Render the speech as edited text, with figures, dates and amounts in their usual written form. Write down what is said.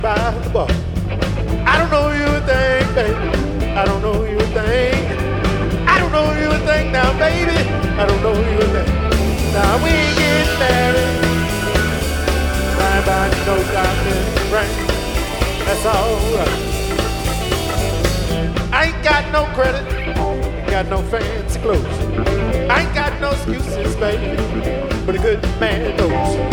by the bar. I don't know you a thing, baby. I don't know you a thing. I don't know you a thing now, baby. I don't know you a thing. Now we ain't getting married. Bye-bye, no diamond ring. That's all right. I ain't got no credit. Got no fancy clothes. I ain't got no excuses, baby. But a good man knows.